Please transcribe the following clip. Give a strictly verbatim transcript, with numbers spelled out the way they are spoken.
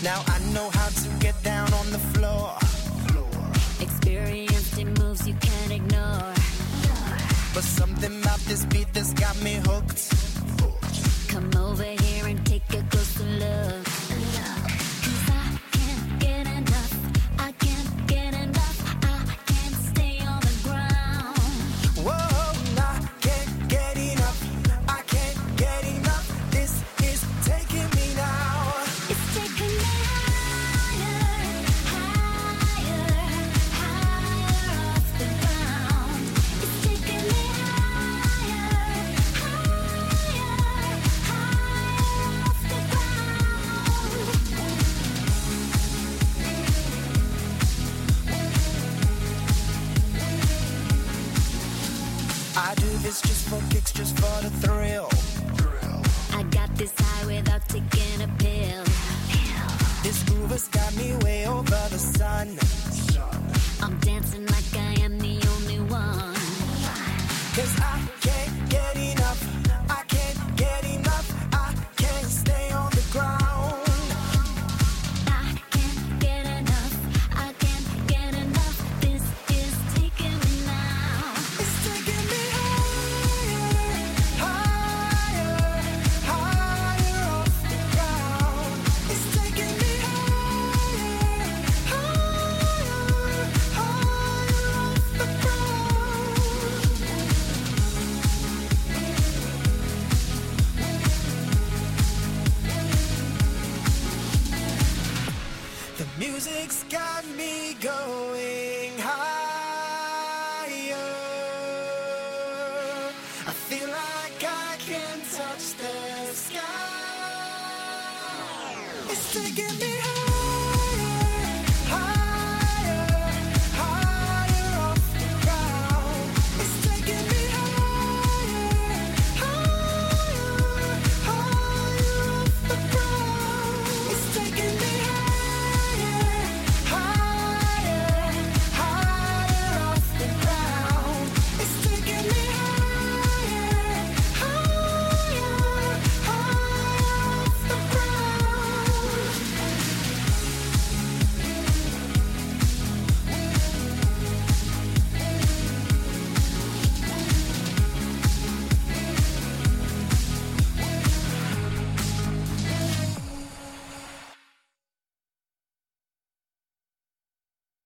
Now I know how to get down on the floor. Experienced in moves you can't ignore. But something about this beat that's got me hooked. Come over here and take a closer look. Cause I can't get enough. I can't get enough. I can't stay on the ground. Whoa, I can't get enough. I can't get enough. This is taking me now. It's taking me higher, higher, higher off the ground. It's taking me higher, higher, higher off the ground. I do this just for kicks, just for the thrill. I got this high without taking a pill. This groove has got me way over the sun. I'm dancing like I am the only one. Cause I can't get enough. I can't get enough. I can't stay on the ground. I can't get enough. I can't get enough. This is taking me now. It's taking me higher, higher, higher off the ground. It's taking me higher, higher, higher off the ground. The music's got me going higher. I feel like I can touch the sky. It's taking me higher.